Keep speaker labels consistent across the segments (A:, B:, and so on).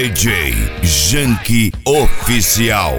A: DJ Janky Oficial.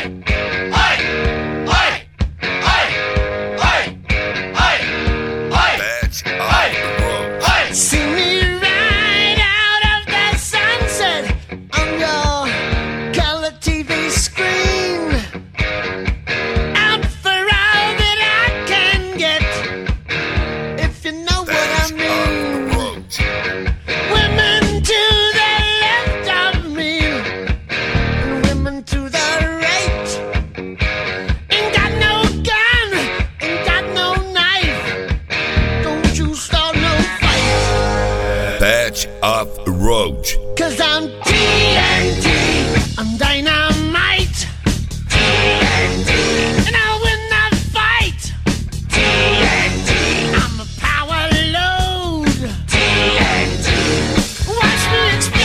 B: See me right out of the sunset on your color TV screen. Out for all that I can get, if you know what I mean. Women to the left of me, and women to the right. Ain't got no gun, ain't got no knife. Don't you start no fight.
A: Patch of Roach.
B: 'Cause I'm TNT, I'm dynamite. TNT, and I'll win the fight. TNT, I'm a power load. TNT, watch me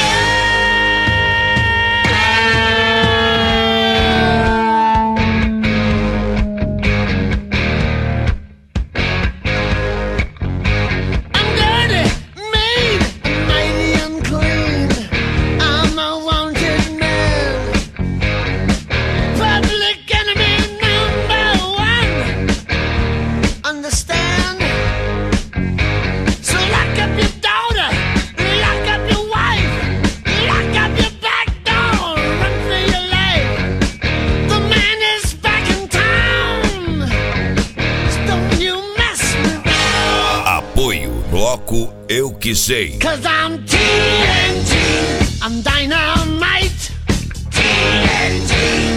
B: I'm dirty, made, and mighty unclean. I'm a wanted man. Public enemy #1. Understand? So lock up your daughter, lock up your wife, lock up your back door, run for your life. The man is back in town. So don't you mess with me.
A: Apoio Bloco Eu Que Sei.
B: 'Cause I'm TNT, I'm dynamite. TNT.